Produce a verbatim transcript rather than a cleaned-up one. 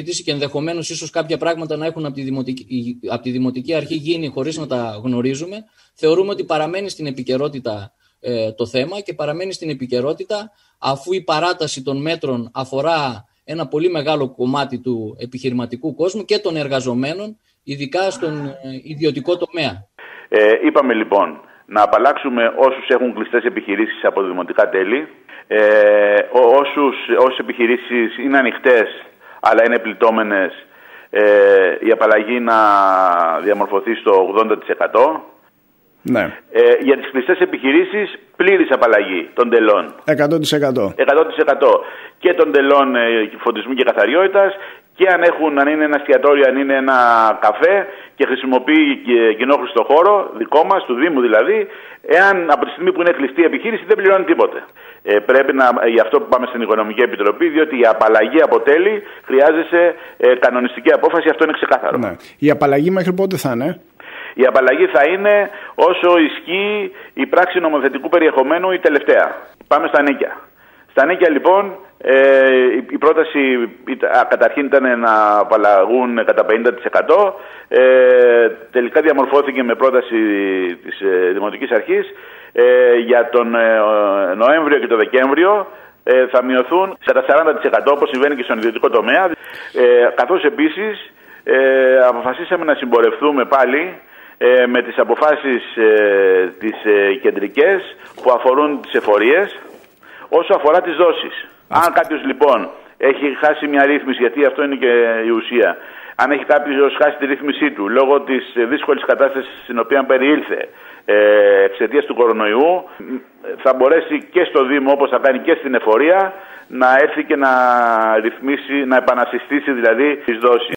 και ενδεχομένως ίσως κάποια πράγματα να έχουν από τη δημοτική, από τη δημοτική αρχή γίνει χωρίς να τα γνωρίζουμε, θεωρούμε ότι παραμένει στην επικαιρότητα ε, το θέμα και παραμένει στην επικαιρότητα αφού η παράταση των μέτρων αφορά ένα πολύ μεγάλο κομμάτι του επιχειρηματικού κόσμου και των εργαζομένων, ειδικά στον ε, ιδιωτικό τομέα. Ε, είπαμε λοιπόν να απαλλάξουμε όσους έχουν κλειστές επιχειρήσεις από δημοτικά τέλη, ε, όσους, όσες επιχειρήσεις είναι ανοιχτές αλλά είναι πληττόμενες, ε, η απαλλαγή να διαμορφωθεί στο ογδόντα τοις εκατό. Ναι. Ε, για τις κλειστές επιχειρήσεις πλήρης απαλλαγή των τελών. εκατό τοις εκατό. εκατό τοις εκατό και των τελών ε, φωτισμού και καθαριότητας, και αν, έχουν, αν είναι ένα εστιατόριο, αν είναι ένα καφέ και χρησιμοποιεί κοινόχρηστο χώρο, δικό μας, του Δήμου δηλαδή, εάν από τη στιγμή που είναι κλειστή η επιχείρηση δεν πληρώνει τίποτε. Ε, πρέπει να, γι' αυτό που πάμε στην Οικονομική Επιτροπή, διότι η απαλλαγή από τέλη χρειάζεται ε, κανονιστική απόφαση, αυτό είναι ξεκάθαρο. Ναι. Η απαλλαγή μέχρι πότε θα είναι? Η απαλλαγή θα είναι όσο ισχύει η πράξη νομοθετικού περιεχομένου η τελευταία. Πάμε στα νίκια. Στα νίκια λοιπόν ε, η πρόταση καταρχήν ήταν να απαλλαγούν κατά πενήντα τοις εκατό. Ε, τελικά διαμορφώθηκε με πρόταση της ε, Δημοτικής Αρχής ε, για τον ε, Νοέμβριο και τον Δεκέμβριο ε, θα μειωθούν κατά σαράντα τοις εκατό όπως συμβαίνει και στον ιδιωτικό τομέα. Ε, καθώς επίσης ε, αποφασίσαμε να συμπορευτούμε πάλι ε, με τις αποφάσεις ε, τις ε, κεντρικές που αφορούν τις εφορίες όσο αφορά τις δόσεις. Αν κάποιος λοιπόν έχει χάσει μια ρύθμιση, γιατί αυτό είναι και η ουσία, αν έχει κάποιος χάσει τη ρύθμισή του λόγω της δύσκολης κατάστασης στην οποία περιήλθε ε, εξαιτίας του κορονοϊού, θα μπορέσει και στο Δήμο, όπως θα κάνει και στην εφορία, να έρθει και να ρυθμίσει, να επανασυστήσει δηλαδή τις δόσεις.